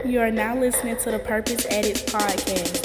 You are now listening to the Purpose Edits podcast.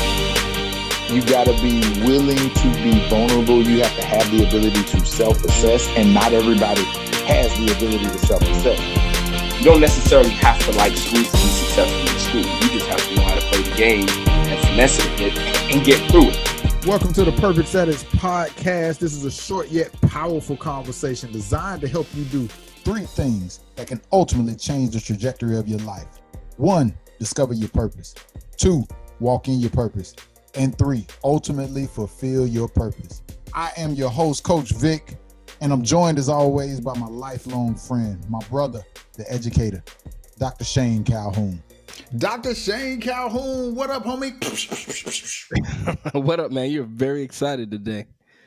You got to be willing to be vulnerable. You have to have the ability to self-assess, and not everybody has the ability to self-assess. You don't necessarily have to like school to be successful in school. You just have to know how to play the game and finesse it a bit and get through it. Welcome to the Purpose Edits podcast. This is a short yet powerful conversation designed to help you do 3 things that can ultimately change the trajectory of your life. 1, discover your purpose. 2, walk in your purpose. And 3, ultimately fulfill your purpose. I am your host, Coach Vic, and I'm joined as always by my lifelong friend, my brother, the educator, Dr. Shane Calhoun. Dr. Shane Calhoun, what up, homie? What up, man? You're very excited today.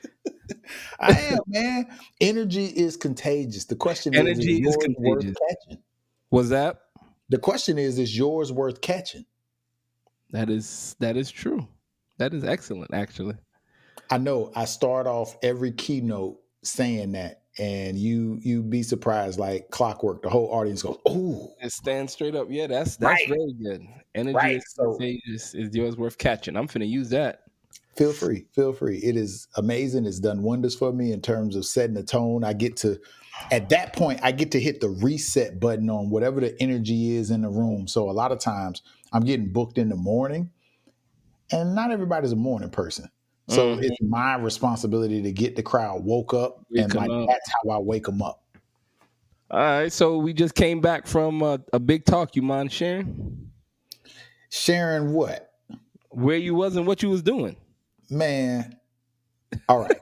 I am, man. Energy is contagious. The question is yours worth catching? Was that? The question is yours worth catching? That is true. That is excellent, actually. I know I start off every keynote saying that, and you be surprised like clockwork. The whole audience goes, "Oh!" It stands straight up. Yeah, that's right. Very good. Energy is yours worth catching. I'm finna use that. Feel free. It is amazing. It's done wonders for me in terms of setting the tone. At that point, I get to hit the reset button on whatever the energy is in the room. So a lot of times I'm getting booked in the morning, and not everybody's a morning person. So it's my responsibility to get the crowd woke up, that's how I wake them up. All right. So we just came back from a big talk. You mind sharing? Sharing what? Where you was and what you was doing. Man. All right.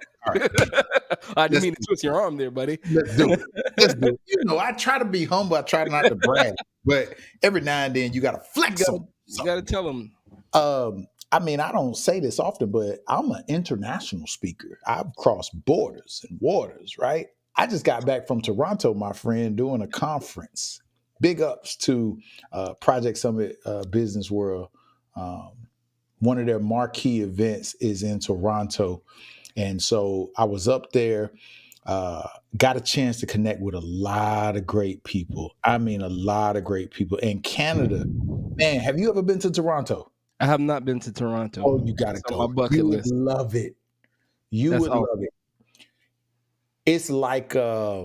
I didn't mean to twist your arm there, buddy. Let's do it. You know, I try to be humble. I try not to brag, but every now and then you got to flex on. You got to tell them. I mean, I don't say this often, but I'm an international speaker. I've crossed borders and waters, right? I just got back from Toronto, my friend, doing a conference. Big ups to Project Summit Business World. One of their marquee events is in Toronto. And so I was up there, got a chance to connect with a lot of great people. I mean, a lot of great people. And Canada, man, have you ever been to Toronto? I have not been to Toronto. Oh, you got to go. My bucket list. You would love it. Love it. It's like,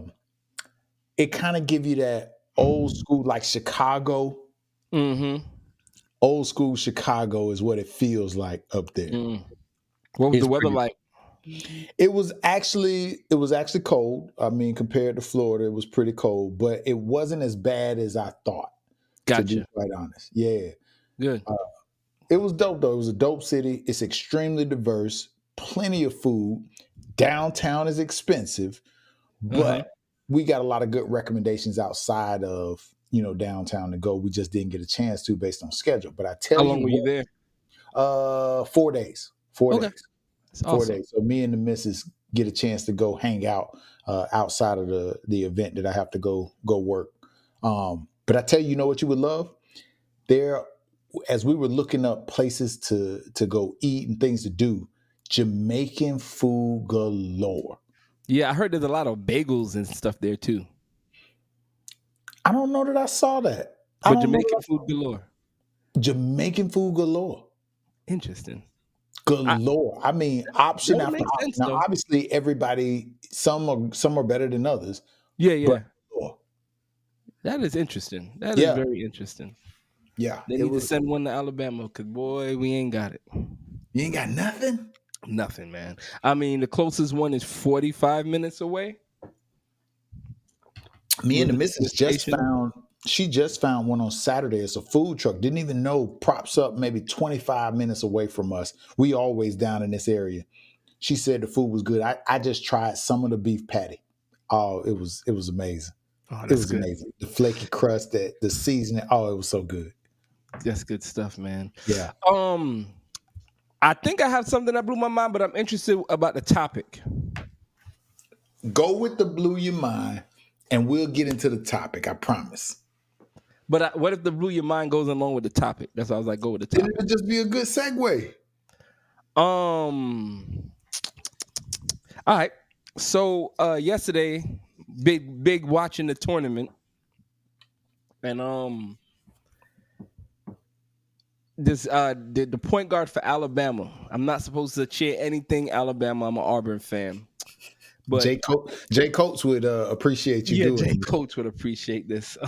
it kind of give you that old school, like Chicago. Mm-hmm. Old school Chicago is what it feels like up there. What was the weather like? It was actually cold. I mean, compared to Florida, it was pretty cold, but it wasn't as bad as I thought. Gotcha. To be quite honest. Yeah. Good. It was dope though. It was a dope city. It's extremely diverse, plenty of food. Downtown is expensive, but we got a lot of good recommendations outside of, downtown to go. We just didn't get a chance to based on schedule. But I tell you, how long were you there? 4 days. 4 days. That's awesome. 4 days. So me and the missus get a chance to go hang out outside of the event that I have to go work. But I tell you, what you would love? There, as we were looking up places to go eat and things to do, Jamaican food galore. Yeah, I heard there's a lot of bagels and stuff there too. I don't know that I saw that. But Jamaican food galore. Jamaican food galore. Interesting. Galore. I mean, option after option. Now, obviously, everybody, some are better than others. Yeah. That is interesting. That is very interesting. Yeah. They need to send one to Alabama because, boy, we ain't got it. You ain't got nothing? Nothing, man. I mean, the closest one is 45 minutes away. Me and the missus just found one on Saturday. It's a food truck. Didn't even know, props up maybe 25 minutes away from us. We always down in this area. She said the food was good. I just tried some of the beef patty. Oh, it was amazing. Oh, it was good. Amazing. The flaky crust, the seasoning. Oh, it was so good. That's good stuff, man. Yeah. I think I have something that blew my mind, but I'm interested about the topic. Go with the blew your mind, and we'll get into the topic. I promise. But what if the blew your mind goes along with the topic? That's why I was like, go with the topic. It would just be a good segue. All right. So yesterday, big watching the tournament, and the point guard for Alabama. I'm not supposed to cheer anything Alabama. I'm an Auburn fan. But Jay Coates would appreciate you doing Jay it. Coates would appreciate this.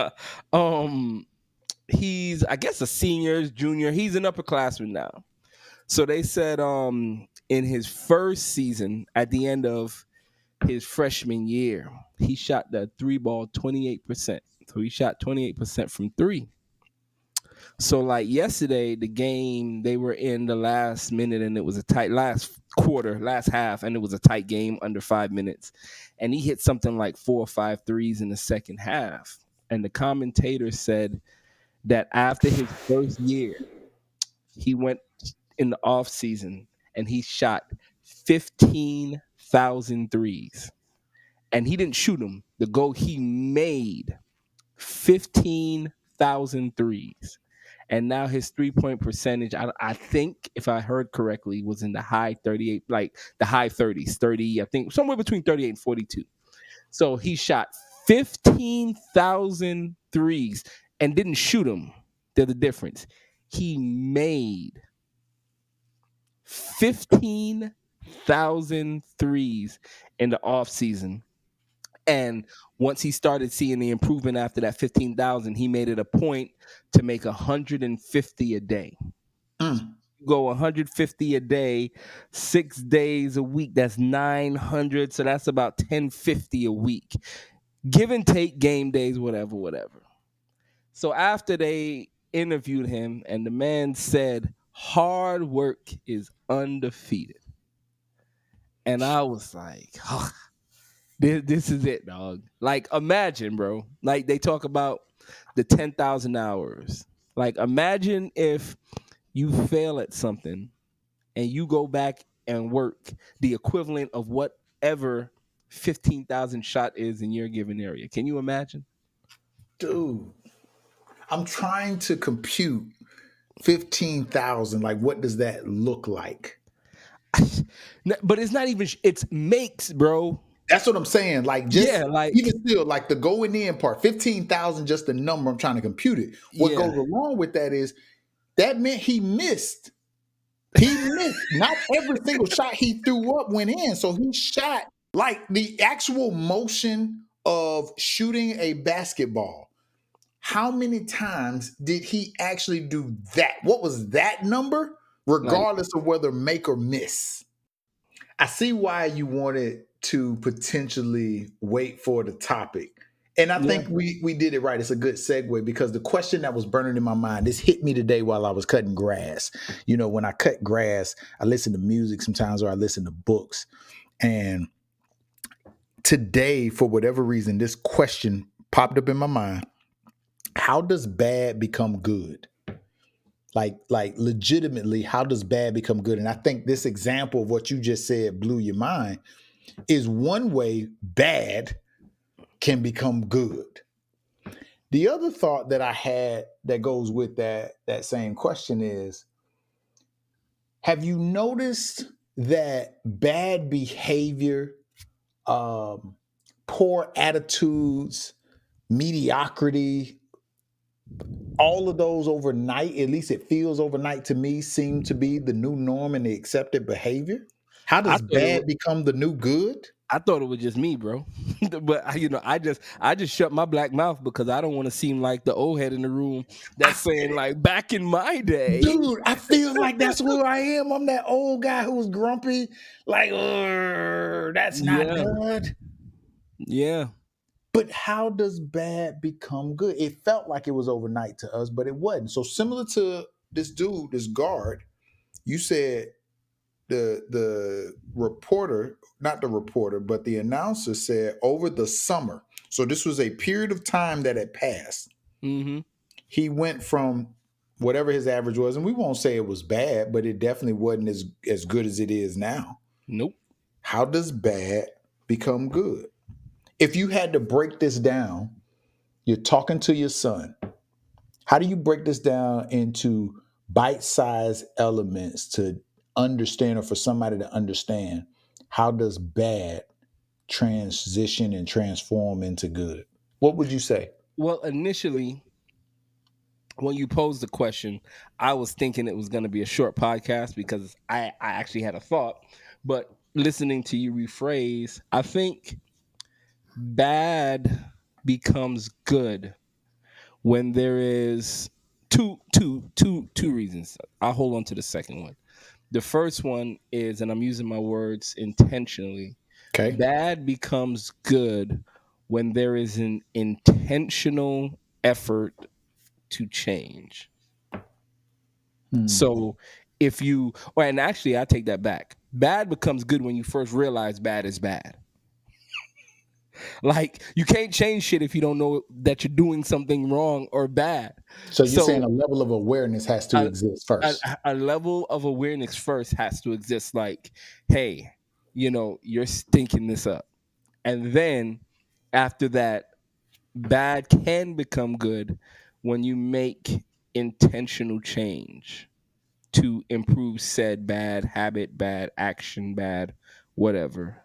He's, I guess, a senior, junior. He's an upperclassman now. So they said in his first season, at the end of his freshman year, he shot the three ball 28%. So he shot 28% from three. So like yesterday, the game, they were in the last minute and it was a tight last half, and it was a tight game under 5 minutes. And he hit something like 4 or 5 threes in the second half. And the commentator said that after his first year, he went in the off season and he shot 15,000 threes. And he didn't shoot them. The goal, he made 15,000 threes. And now his 3-point percentage, I think, if I heard correctly, was in the high 38, like the high 30s, 30, I think somewhere between 38 and 42. So he shot 15,000 threes and didn't shoot them. They're the difference. He made 15,000 threes in the offseason. And once he started seeing the improvement after that 15,000, he made it a point to make 150 a day. Go 150 a day, 6 days a week. That's 900. So that's about 1050 a week. Give and take, game days, whatever. So after they interviewed him, and the man said, hard work is undefeated. And I was like, oh, this is it, dog. Like, imagine, bro. Like, they talk about the 10,000 hours. Like, imagine if you fail at something and you go back and work the equivalent of whatever 15,000 shot is in your given area. Can you imagine? Dude, I'm trying to compute 15,000. Like, what does that look like? But it's not even, it's makes, bro. That's what I'm saying. Like, just even still, like the going in part, 15,000, just the number. I'm trying to compute it. What goes along with that is that meant he missed. He missed. Not every single shot he threw up went in. So he shot like the actual motion of shooting a basketball. How many times did he actually do that? What was that number? Regardless of whether make or miss. I see why you wanted to potentially wait for the topic. And I think we did it right. It's a good segue because the question that was burning in my mind, this hit me today while I was cutting grass. You know, when I cut grass, I listen to music sometimes or I listen to books. And today, for whatever reason, this question popped up in my mind. How does bad become good? Like legitimately, how does bad become good? And I think this example of what you just said blew your mind. Is one way bad can become good. The other thought that I had that goes with that same question is, have you noticed that bad behavior, poor attitudes, mediocrity, all of those overnight, at least it feels overnight to me, seem to be the new norm and the accepted behavior? How does bad become the new good? I thought it was just me, bro. But I just shut my black mouth because I don't want to seem like the old head in the room that's saying like back in my day. Dude, I feel like that's who I am. I'm that old guy who was grumpy, like, that's not good. Yeah. But how does bad become good? It felt like it was overnight to us, but it wasn't. So similar to this dude, this guard, you said the reporter, not the reporter, but the announcer said over the summer. So this was a period of time that had passed. Mm-hmm. He went from whatever his average was, and we won't say it was bad, but it definitely wasn't as good as it is now. Nope. How does bad become good? If you had to break this down, you're talking to your son. How do you break this down into bite-sized elements to understand, or for somebody to understand, how does bad transition and transform into good? What would you say? Well, initially, when you posed the question, I was thinking it was going to be a short podcast because I actually had a thought. But listening to you rephrase, I think bad becomes good when there is two reasons. I'll hold on to the second one. The first one is, and I'm using my words intentionally, Okay. bad becomes good when there is an intentional effort to change. So if you, and actually I take that back. Bad becomes good when you first realize bad is bad. Like, you can't change shit if you don't know that you're doing something wrong or bad. So you're saying a level of awareness has to exist first. A level of awareness first has to exist. Like, hey, you're stinking this up. And then after that, bad can become good when you make intentional change to improve said bad habit, bad action, bad whatever.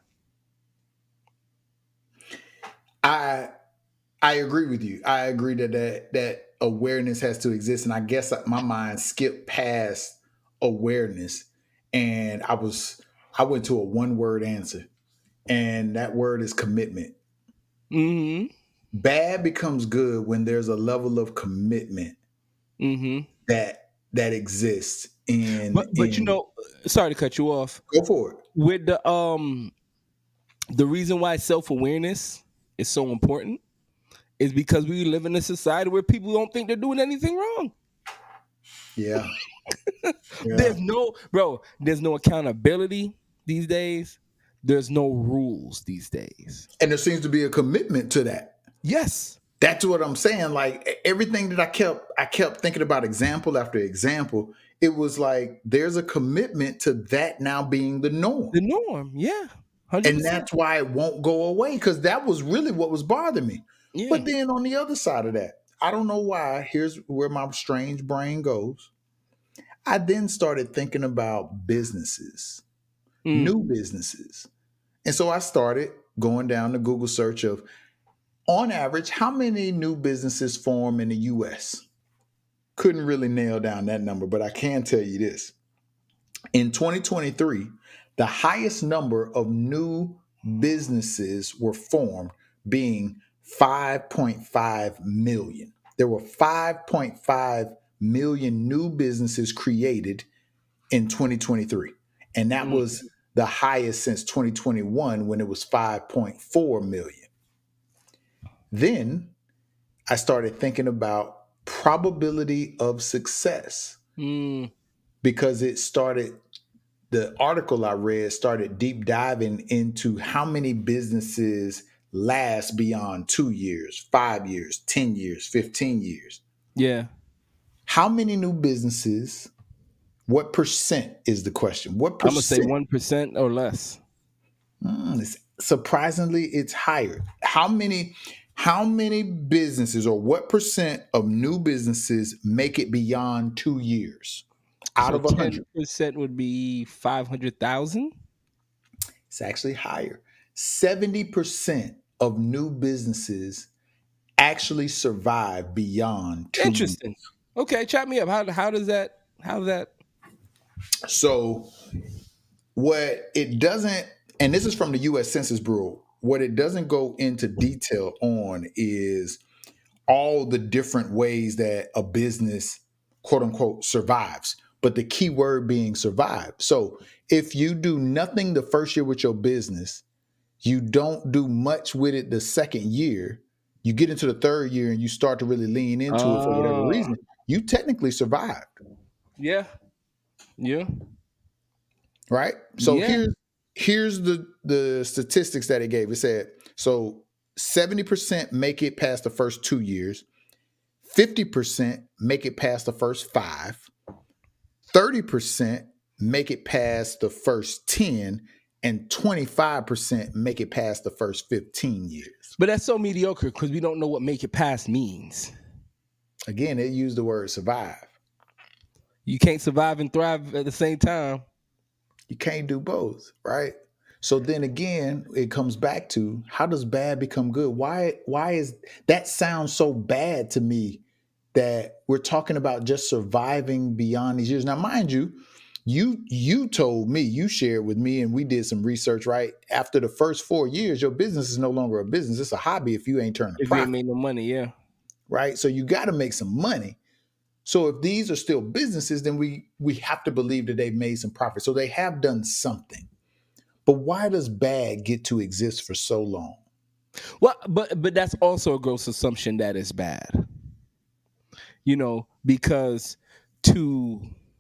I agree with you. I agree that awareness has to exist, and I guess my mind skipped past awareness, and I went to a one-word answer, and that word is commitment. Mm-hmm. Bad becomes good when there's a level of commitment that exists. But sorry to cut you off. Go for it. With the reason why self-awareness is so important is because we live in a society where people don't think they're doing anything wrong. Yeah. There's no accountability these days. There's no rules these days. And there seems to be a commitment to that. Yes. That's what I'm saying. Like, everything that I kept thinking about example after example, it was like there's a commitment to that now being the norm. The norm, yeah. 100%. And that's why it won't go away, because that was really what was bothering me. Yeah. But then on the other side of that, I don't know why, here's where my strange brain goes. I then started thinking about businesses, new businesses. And so I started going down the Google search of, on average, how many new businesses form in the U.S.? Couldn't really nail down that number, but I can tell you this. In 2023, the highest number of new businesses were formed, being 5.5 million. There were 5.5 million new businesses created in 2023. And that was the highest since 2021, when it was 5.4 million. Then I started thinking about probability of success, because the article I read started deep diving into how many businesses last beyond 2 years, 5 years, 10 years, 15 years. Yeah. How many new businesses? What percent is the question? What percent? I'm going to say 1% or less. Surprisingly, it's higher. How many businesses, or what percent of new businesses make it beyond 2 years out of 100? 10% would be 500,000. It's actually higher. 70% of new businesses actually survive beyond 2 Interesting. years. Okay, chat me up. How does that? So what it doesn't, and this is from the U.S. Census Bureau, what it doesn't go into detail on is all the different ways that a business, quote unquote, survives. But the key word being survive. So if you do nothing the first year with your business, you don't do much with it the second year, you get into the third year and you start to really lean into it for whatever reason, you technically survived. Yeah. Yeah. Right? So here's the statistics that it gave. It said, so 70% make it past the first 2 years, 50% make it past the first 5, 30% make it past the first 10, and 25% make it past the first 15 years. But that's so mediocre because we don't know what make it past means. Again, it used the word survive. You can't survive and thrive at the same time. You can't do both, right? So then again, it comes back to, how does bad become good? Why is that sounds so bad to me that we're talking about just surviving beyond these years. Now, mind you, you told me, you shared with me, and we did some research, right? After the first 4 years, your business is no longer a business. It's a hobby if you ain't turning a If you ain't profit, made no money, yeah. right? So you got to make some money. So if these are still businesses, then we have to believe that they've made some profit. So they have done something. But why does bad get to exist for so long? Well, but that's also a gross assumption that it's bad. You know, because to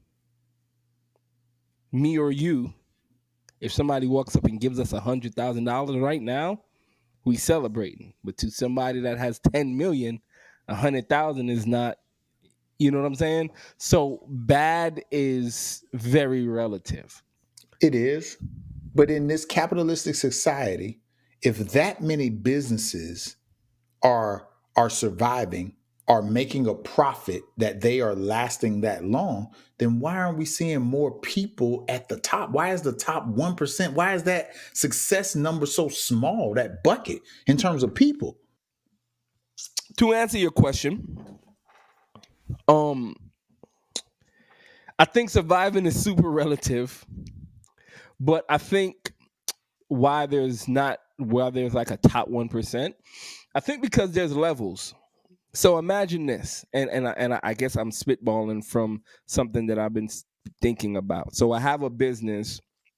me or you, if somebody walks up and gives us $100,000 right now, we celebrating. But to somebody that has 10 million, 100,000 is not. You know what I'm saying? So bad is very relative. It is. But in this capitalistic society, if that many businesses are surviving, are making a profit, that they are lasting that long, then why aren't we seeing more people at the top? Why is the top 1%? Why is that success number so small, that bucket, in terms of people? To answer your question, I think surviving is super relative, but I think why there's like a top 1%, I think because there's levels. So imagine this, and I guess I'm spitballing from something that I've been thinking about. So I have a business.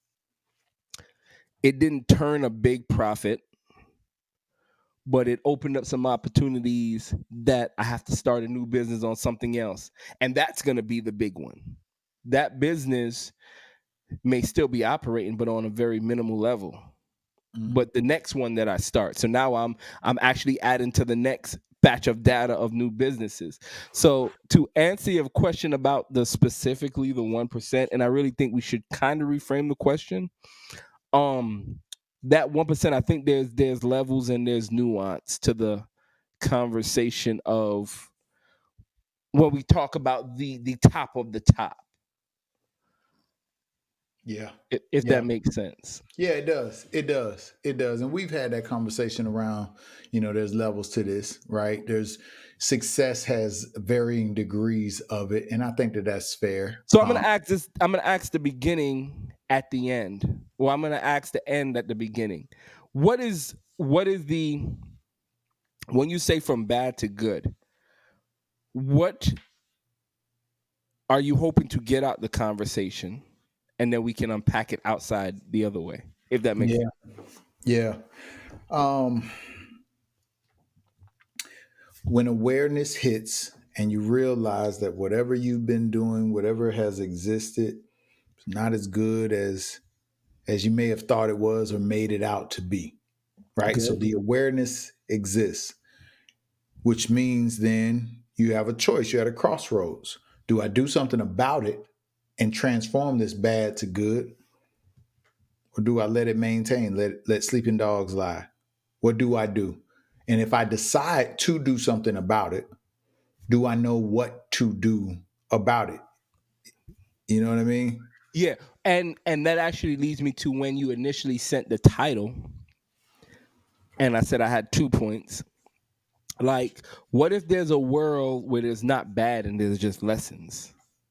It didn't turn a big profit, but it opened up some opportunities that I have to start a new business on something else. And that's going to be the big one. That business may still be operating, but on a very minimal level. Mm-hmm. But the next one that I start, so now I'm actually adding to the next batch of data of new businesses. So to answer your question about specifically the 1%, and I really think we should kind of reframe the question. That 1%, I think there's levels and there's nuance to the conversation of when we talk about the top of the top. Yeah. If that makes sense. Yeah, it does. It does. It does. And we've had that conversation around, there's levels to this, right? There's success has varying degrees of it. And I think that that's fair. So I'm going to ask this. I'm going to ask the beginning at the end. Well, I'm going to ask the end at the beginning. What is the, when you say from bad to good, what are you hoping to get out the conversation? And then we can unpack it outside the other way, if that makes sense. Yeah. When awareness hits and you realize that whatever you've been doing, whatever has existed, is not as good as you may have thought it was or made it out to be, right? Okay. So the awareness exists, which means then you have a choice. You're at a crossroads. Do I do something about it and transform this bad to good? Or do I let it maintain, let sleeping dogs lie? What do I do? And if I decide to do something about it, do I know what to do about it? You know what I mean? Yeah. And that actually leads me to when you initially sent the title, and I said I had 2 points. Like, what if there's a world where there's not bad and there's just lessons?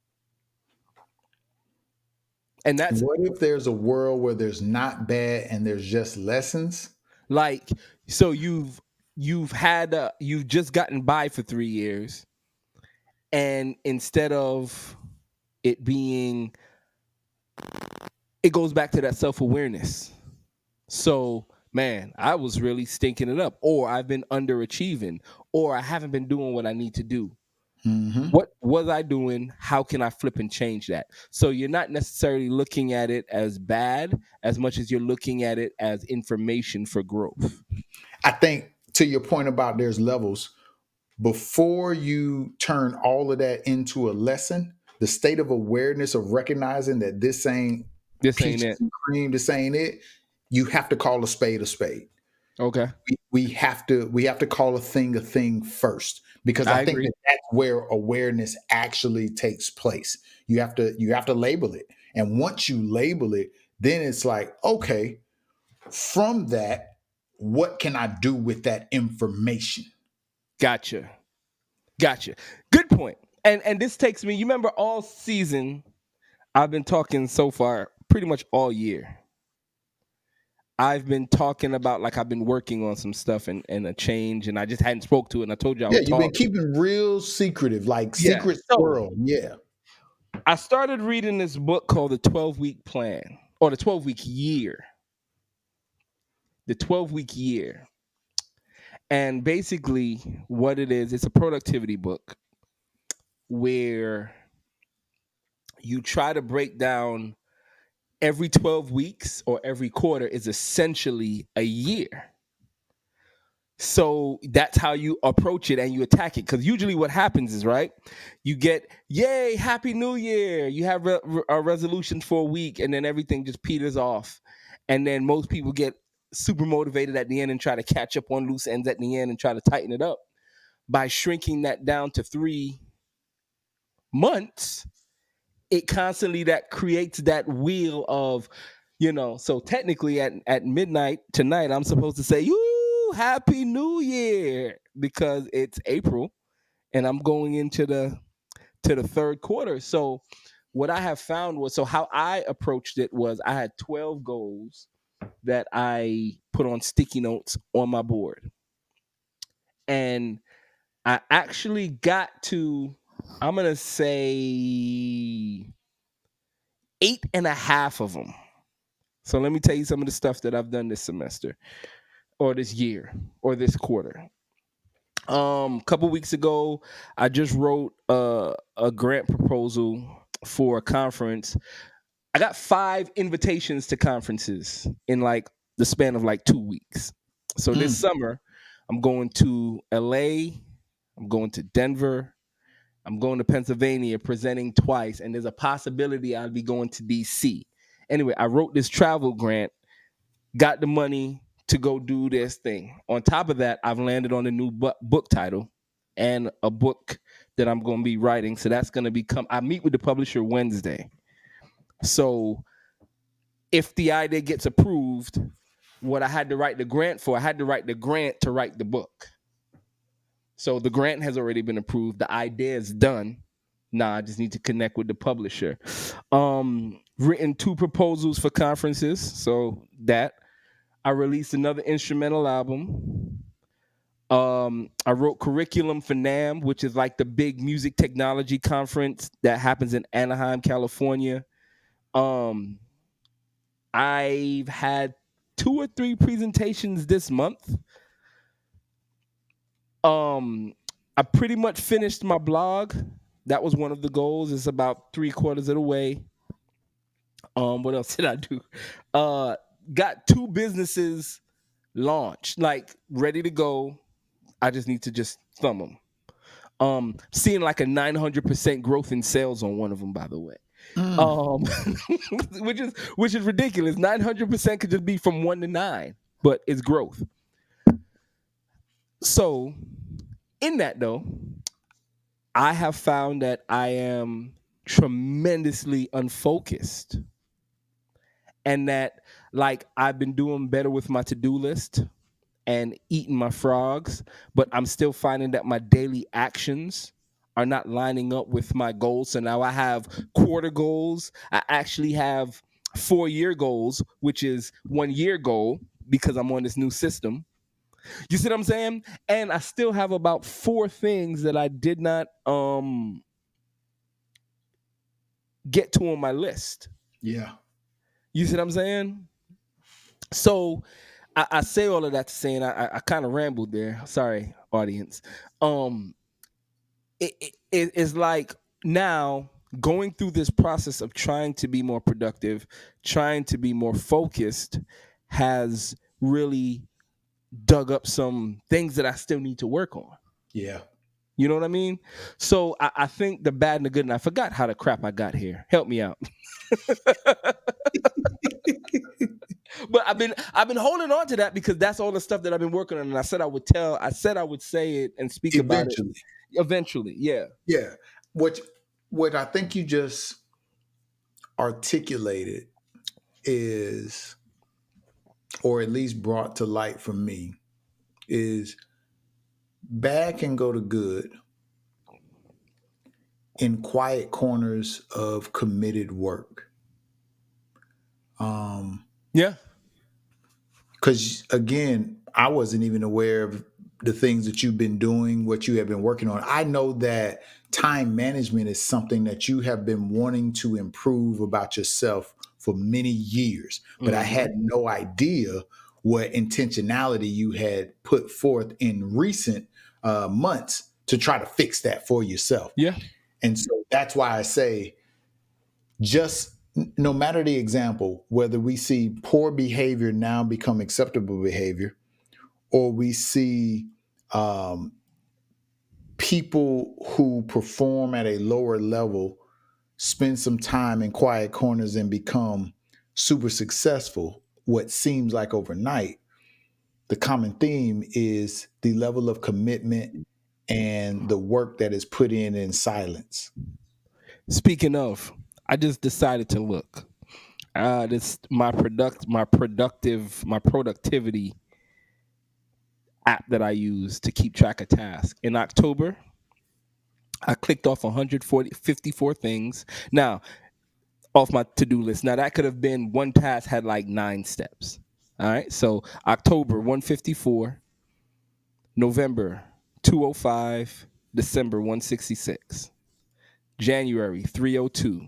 And that's what if there's a world where there's not bad and there's just lessons? Like, so you've just gotten by for 3 years, and instead of it being, it goes back to that self-awareness. So, man, I was really stinking it up, or I've been underachieving, or I haven't been doing what I need to do. Mm-hmm. What was I doing? How can I flip and change that? So you're not necessarily looking at it as bad as much as you're looking at it as information for growth. I think to your point about there's levels, before you turn all of that into a lesson, the state of awareness of recognizing that this ain't it, cream, this ain't it, you have to call a spade a spade. Okay. We have to call a thing first, because I think that's where awareness actually takes place. You have to label it. And once you label it, then it's like, okay, from that, what can I do with that information? Gotcha. Gotcha. Good point. And this takes me, you remember all season, I've been talking so far, pretty much all year. I've been talking about, like, I've been working on some stuff and a change, and I just hadn't spoke to it, and I told you I would you've talk. been keeping real secretive, like secret So, squirrel. Yeah. I started reading this book called The 12-Week Plan, or The 12-Week Year. The 12-Week Year. And basically what it is, it's a productivity book where you try to break down every 12 weeks or every quarter is essentially a year. So that's how you approach it and you attack it. Because usually what happens is, right, you get, yay, Happy New Year. You have a resolution for a week, and then everything just peters off. And then most people get super motivated at the end and try to catch up on loose ends at the end and try to tighten it up. By shrinking that down to 3 months, it constantly that creates that wheel of, so technically at midnight tonight, I'm supposed to say, "Yoo, Happy New Year," because it's April and I'm going into the third quarter. So what I have found was, so how I approached it was, I had 12 goals that I put on sticky notes on my board. And I actually got to, I'm going to say 8.5 of them. So let me tell you some of the stuff that I've done this semester or this year or this quarter. A couple weeks ago, I just wrote a grant proposal for a conference. I got 5 invitations to conferences in like the span of like 2 weeks. So this summer, I'm going to LA, I'm going to Denver, I'm going to Pennsylvania, presenting twice, and there's a possibility I'll be going to DC. Anyway, I wrote this travel grant, got the money to go do this thing. On top of that, I've landed on a new book title and a book that I'm going to be writing. So that's going to become, I meet with the publisher Wednesday. So if the idea gets approved, what I had to write the grant for, I had to write the grant to write the book. So the grant has already been approved. The idea is done. Now I just need to connect with the publisher. Written 2 proposals for conferences. So that. I released another instrumental album. I wrote curriculum for NAMM, which is like the big music technology conference that happens in Anaheim, California. I've had 2 or 3 presentations this month. I pretty much finished my blog. That was one of the goals. It's about 3/4 of the way. What else did I do? Got 2 businesses launched, like ready to go. I just need to just thumb them. Seeing like a 900% growth in sales on one of them, by the way. Which is ridiculous. 900% could just be from 1 to 9, but it's growth. So in that though, I have found that I am tremendously unfocused, and that like I've been doing better with my to-do list and eating my frogs, but I'm still finding that my daily actions are not lining up with my goals. So now I have quarter goals. I actually have 4-year goals, which is 1-year goal because I'm on this new system. You see what I'm saying? And I still have about 4 things that I did not get to on my list. Yeah. You see what I'm saying? So I say all of that to say, and I kind of rambled there. Sorry, audience. It's like now going through this process of trying to be more productive, trying to be more focused, has really dug up some things that I still need to work on. Yeah. You know what I mean? So I think the bad and the good, and I forgot how the crap I got here. Help me out. But I've been holding on to that because that's all the stuff that I've been working on. And I said I would say it and speak about it. Eventually, yeah. Yeah. What I think you just articulated is, or at least brought to light for me, is bad can go to good, in quiet corners of committed work. Yeah. Because again, I wasn't even aware of the things that you've been doing, what you have been working on. I know that time management is something that you have been wanting to improve about yourself for many years, but I had no idea what intentionality you had put forth in recent months to try to fix that for yourself. Yeah. And so that's why I say, just no matter the example, whether we see poor behavior now become acceptable behavior, or we see people who perform at a lower level spend some time in quiet corners and become super successful, what seems like overnight, the common theme is the level of commitment and the work that is put in silence. Speaking of, I just decided to look. This my productivity app that I use to keep track of tasks. In October, I clicked off 54 things. Now, off my to-do list. Now that could have been one task had like 9 steps. All right. So October 154, November 205, December 166, January 302,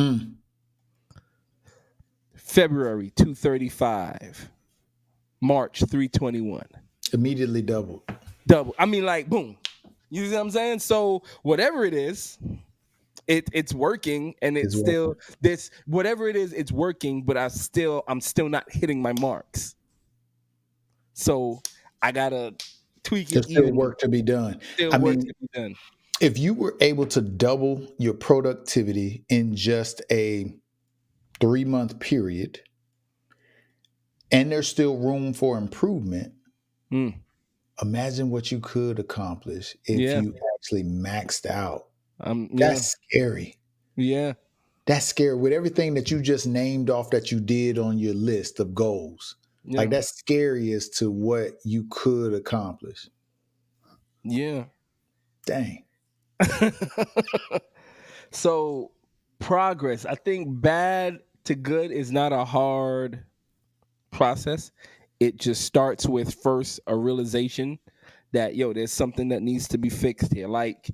February 235, March 321. Immediately doubled. I mean, like, boom. You see what I'm saying? So whatever it is, it's working, and it's still working. This whatever it is, it's working, but I'm still not hitting my marks. So I gotta tweak it. There's still work to be done. If you were able to double your productivity in just a 3-month period, and there's still room for improvement, imagine what you could accomplish if you actually maxed out. That's scary. Yeah. That's scary. With everything that you just named off that you did on your list of goals, like that's scary as to what you could accomplish. Yeah. Dang. So progress, I think bad to good is not a hard process. It just starts with first a realization that, there's something that needs to be fixed here. Like,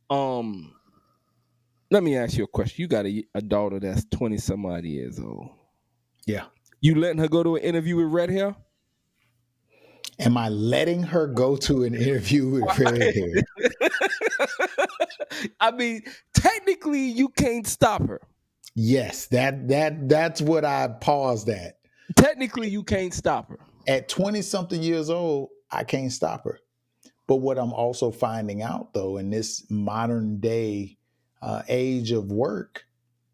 let me ask you a question. You got a daughter that's 20 some odd years old. Yeah. You letting her go to an interview with red hair? Am I letting her go to an interview with red hair? I mean, technically you can't stop her. Yes, that's what I paused at. Technically you can't stop her. At 20-something years old, I can't stop her. But what I'm also finding out, though, in this modern day age of work,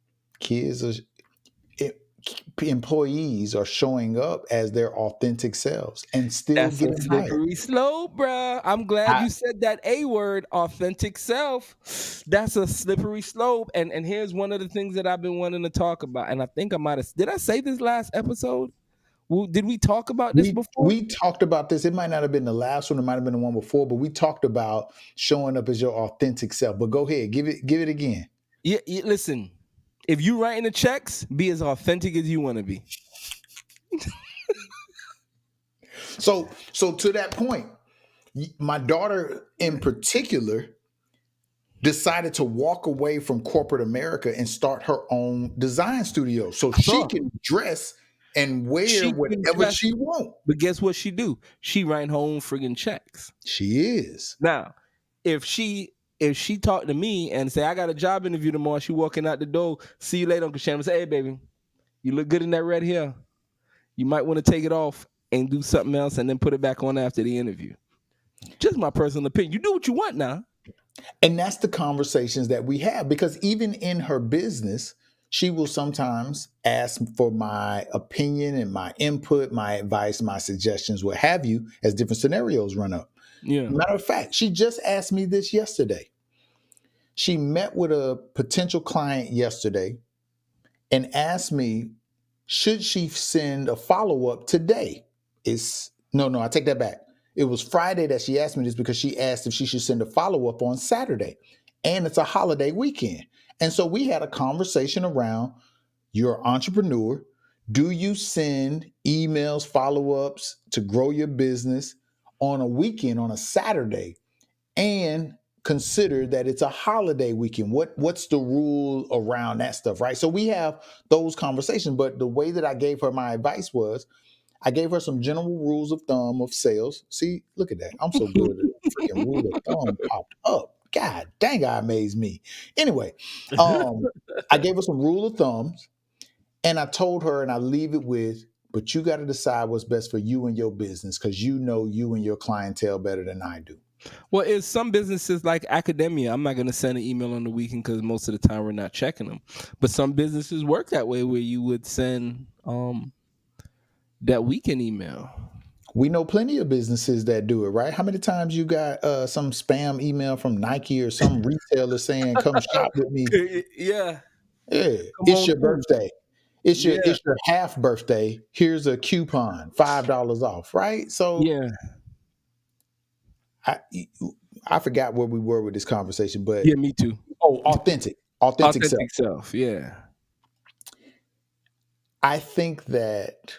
employees are showing up as their authentic selves and still getting a slippery slope, bruh. I'm glad you said that A word, authentic self. That's a slippery slope. And here's one of the things that I've been wanting to talk about. And I think did I say this last episode? Did we talk about this before? We talked about this. It might not have been the last one. It might have been the one before, but we talked about showing up as your authentic self. But go ahead, give it again. Yeah, listen. If you writing the checks, be as authentic as you want to be. So to that point, my daughter in particular decided to walk away from corporate America and start her own design studio so she can dress and wear whatever she wants. But guess what she do? She write her own friggin' checks. She is. Now, if she talk to me and say, I got a job interview tomorrow, she walking out the door, see you later, Uncle Shannon, say, hey, baby, you look good in that red hair. You might want to take it off and do something else and then put it back on after the interview. Just my personal opinion. You do what you want now. And that's the conversations that we have, because even in her business, she will sometimes ask for my opinion and my input, my advice, my suggestions, what have you, as different scenarios run up. Yeah. Matter of fact, she just asked me this yesterday. She met with a potential client yesterday and asked me, should she send a follow-up today? No, I take that back. It was Friday that she asked me this, because she asked if she should send a follow-up on Saturday. and it's a holiday weekend. And so we had a conversation around, you're an entrepreneur. Do you send emails, follow-ups to grow your business on a weekend, on a Saturday, and consider that it's a holiday weekend? What's the rule around that stuff, right? So we have those conversations, but the way that I gave her my advice was, I gave her some general rules of thumb of sales. See, look at that. I'm so good at it. Freaking rule of thumb popped up. God dang, I amazed me. Anyway, I gave her some rule of thumbs, and I told her, and I leave it with, but you got to decide what's best for you and your business, because you know you and your clientele better than I do. Well, it's some businesses like academia. I'm not going to send an email on the weekend because most of the time we're not checking them. But some businesses work that way, where you would send that weekend email. We know plenty of businesses that do it, right? How many times you got some spam email from Nike or some retailer saying, "Come shop with me"? Yeah. It's your birthday. It's your half birthday. Here's a coupon, $5 off, right? So yeah, I forgot where we were with this conversation, but yeah, me too. Oh, authentic self. Yeah. I think that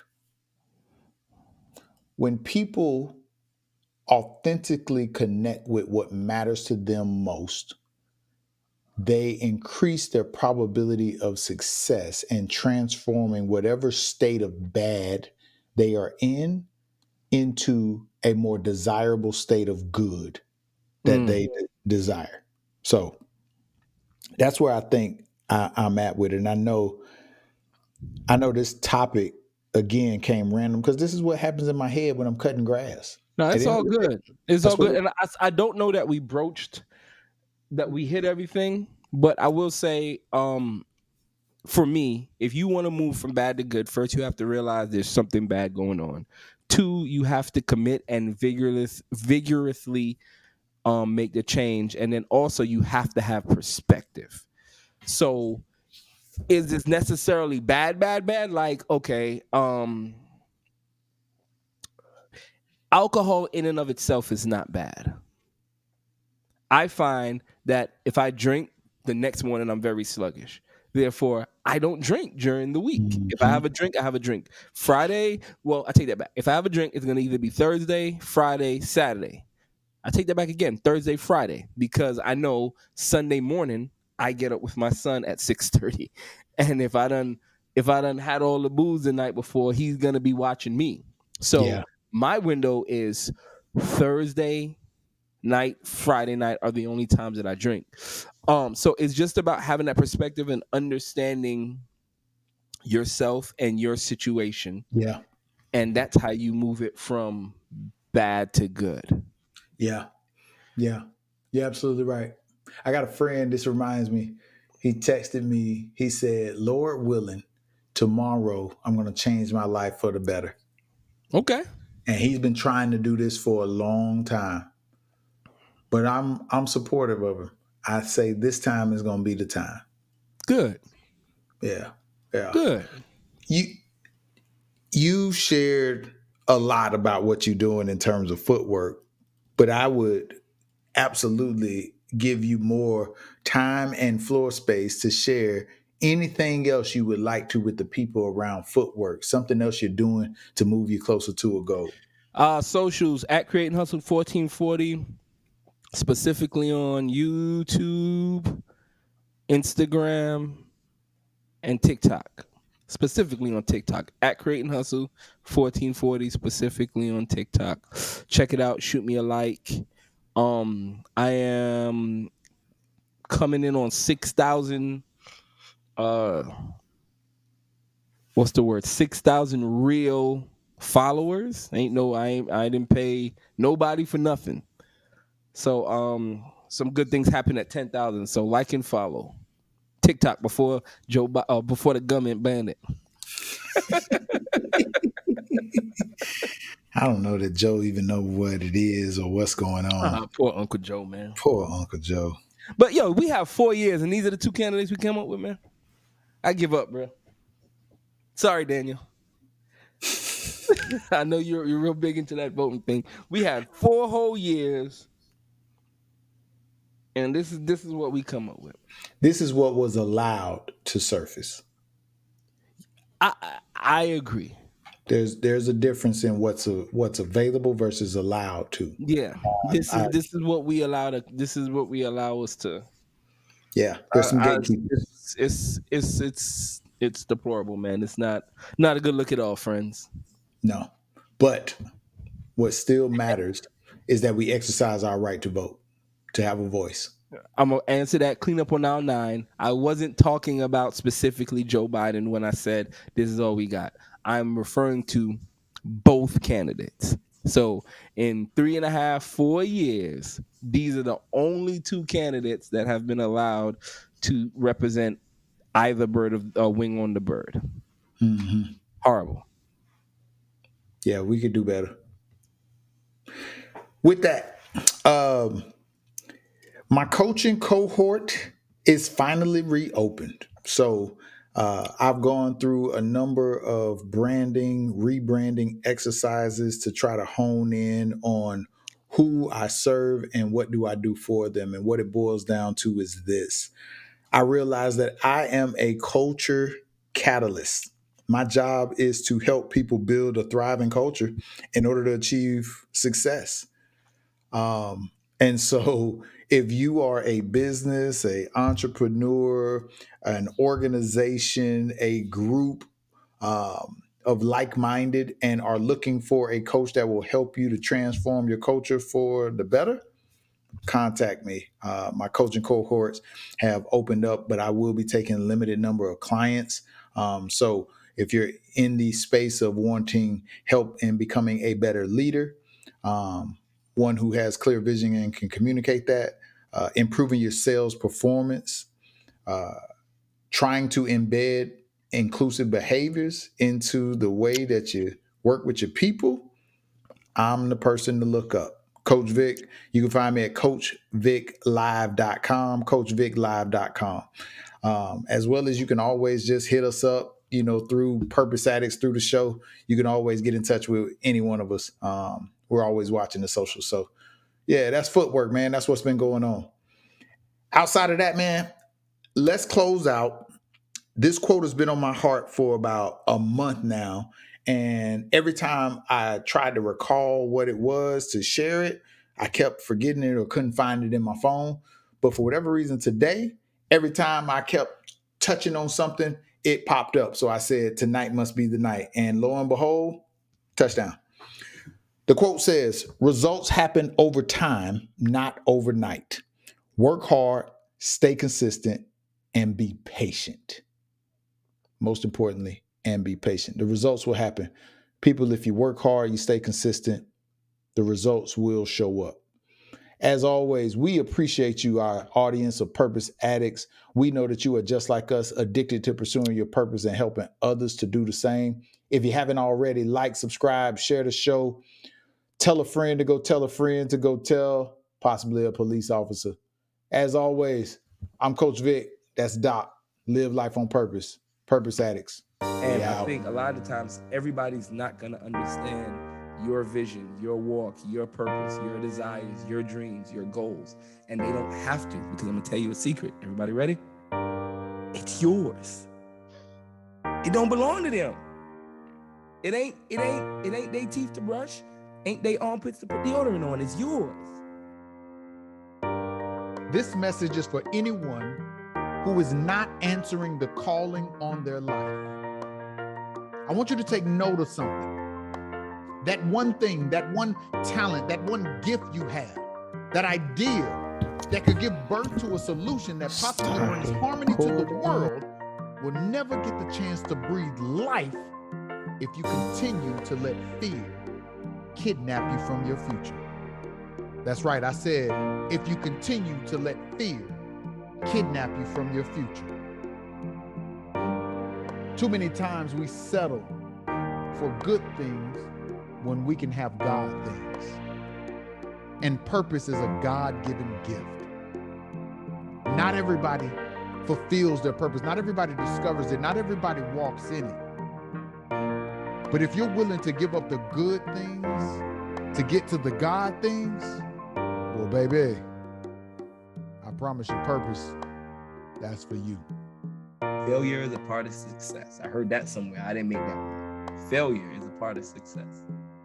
when people authentically connect with what matters to them most, they increase their probability of success and transforming whatever state of bad they are in into a more desirable state of good that they desire. So that's where I think I'm at with it. And I know this topic again came random because this is what happens in my head when I'm cutting grass. No, it's all good. It's all good. And I don't know that we hit everything, but I will say, for me, if you want to move from bad to good, first you have to realize there's something bad going on. 2, you have to commit and vigorously make the change. And then also you have to have perspective. So is this necessarily bad? Like, okay, alcohol in and of itself is not bad. I find that if I drink, the next morning I'm very sluggish. Therefore, I don't drink during the week. Mm-hmm. If I have a drink, I have a drink. Friday, well, I take that back. If I have a drink, it's going to either be Thursday, Friday, Saturday. I take that back again, Thursday, Friday, because I know Sunday morning I get up with my son at 6:30. And if I done had all the booze the night before, he's going to be watching me. So my window is Thursday night, Friday night are the only times that I drink. So it's just about having that perspective and understanding yourself and your situation. Yeah. And that's how you move it from bad to good. Yeah. Yeah. You're absolutely right. I got a friend, this reminds me, he texted me, he said, Lord willing, tomorrow I'm going to change my life for the better. Okay. And he's been trying to do this for a long time. But I'm supportive of him. I say this time is going to be the time. Good. Yeah. Yeah. Good. You shared a lot about what you're doing in terms of footwork, but I would absolutely give you more time and floor space to share anything else you would like to with the people around footwork, something else you're doing to move you closer to a goal. Socials at Create and Hustle 1440. Specifically on YouTube, Instagram, and TikTok. Specifically on TikTok at Create and Hustle 1440. Specifically on TikTok. Check it out. Shoot me a like. I am coming in on 6,000. 6,000 real followers. I didn't pay nobody for nothing. So some good things happen at 10,000. So like and follow TikTok before the government banned it. I don't know that Joe even know what it is or what's going on. Poor Uncle Joe, man. Poor Uncle Joe. But yo, we have 4 years, and these are the 2 candidates we came up with, man. I give up, bro. Sorry, Daniel. I know you're real big into that voting thing. We had 4 whole years. And this is what we come up with. This is what was allowed to surface. I agree. There's a difference in what's available versus allowed to. Yeah, this is what we allow to. This is what we allow us to. Yeah, there's some gatekeepers. It's deplorable, man. It's not a good look at all, friends. No, but what still matters is that we exercise our right to vote, to have a voice. I'm gonna answer that. Clean up on aisle 9. I wasn't talking about specifically Joe Biden when I said this is all we got. I'm referring to both candidates. So in 3.5, 4 years, these are the only 2 candidates that have been allowed to represent either bird of wing on the bird. Mm-hmm. Horrible. Yeah, we could do better. With that, my coaching cohort is finally reopened. So I've gone through a number of rebranding exercises to try to hone in on who I serve and what do I do for them. And what it boils down to is this. I realize that I am a culture catalyst. My job is to help people build a thriving culture in order to achieve success. And so if you are a business, an entrepreneur, an organization, a group of like-minded and are looking for a coach that will help you to transform your culture for the better, contact me. My coaching cohorts have opened up, but I will be taking a limited number of clients. So if you're in the space of wanting help in becoming a better leader, one who has clear vision and can communicate that, improving your sales performance, trying to embed inclusive behaviors into the way that you work with your people, I'm the person to look up. Coach Vic, you can find me at coachviclive.com, coachviclive.com. As well as you can always just hit us up, through Purpose Addicts, through the show. You can always get in touch with any one of us. We're always watching the socials. So, yeah, that's footwork, man. That's what's been going on. Outside of that, man, let's close out. This quote has been on my heart for about a month now. And every time I tried to recall what it was to share it, I kept forgetting it or couldn't find it in my phone. But for whatever reason today, every time I kept touching on something, it popped up. So I said, tonight must be the night. And lo and behold, touchdown. The quote says, results happen over time, not overnight. Work hard, stay consistent, and be patient. Most importantly, and be patient. The results will happen. People, if you work hard, you stay consistent, the results will show up. As always, we appreciate you, our audience of Purpose Addicts. We know that you are just like us, addicted to pursuing your purpose and helping others to do the same. If you haven't already, like, subscribe, share the show, tell a friend to go tell a friend to go tell possibly a police officer. As always, I'm Coach Vic. That's Doc. Live life on purpose. Purpose Addicts. And I think a lot of times everybody's not going to understand your vision, your walk, your purpose, your desires, your dreams, your goals. And they don't have to, because I'm going to tell you a secret. Everybody ready? It's yours. It don't belong to them. It ain't they teeth to brush. Ain't they armpits to put deodorant on. It's yours. This message is for anyone who is not answering the calling on their life. I want you to take note of something. That one thing, that one talent, that one gift you have, that idea that could give birth to a solution that possibly brings harmony to the world will never get the chance to breathe life if you continue to let fear kidnap you from your future. That's right, I said, if you continue to let fear kidnap you from your future. Too many times we settle for good things when we can have God things. And purpose is a God-given gift. Not everybody fulfills their purpose. Not everybody discovers it. Not everybody walks in it. But if you're willing to give up the good things to get to the God things, well, baby, I promise you, purpose, that's for you. Failure is a part of success. I heard that somewhere. I didn't make that one. Failure is a part of success.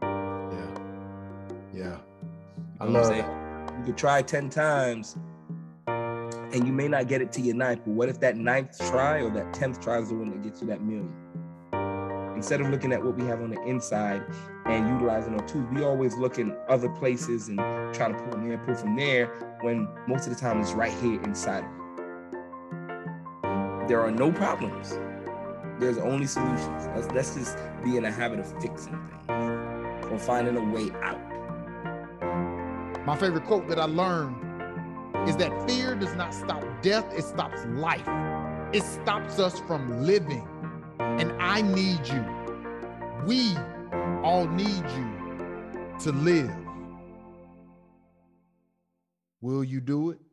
Yeah. I love that. You could try 10 times and you may not get it to your 9th, but what if that 9th try or that 10th try is the one that gets you that million? Instead of looking at what we have on the inside and utilizing our tools, we always look in other places and try to pull from there, when most of the time it's right here inside of you. There are no problems. There's only solutions. Let's just be in a habit of fixing things or finding a way out. My favorite quote that I learned is that fear does not stop death, it stops life. It stops us from living. And I need you. We all need you to live. Will you do it?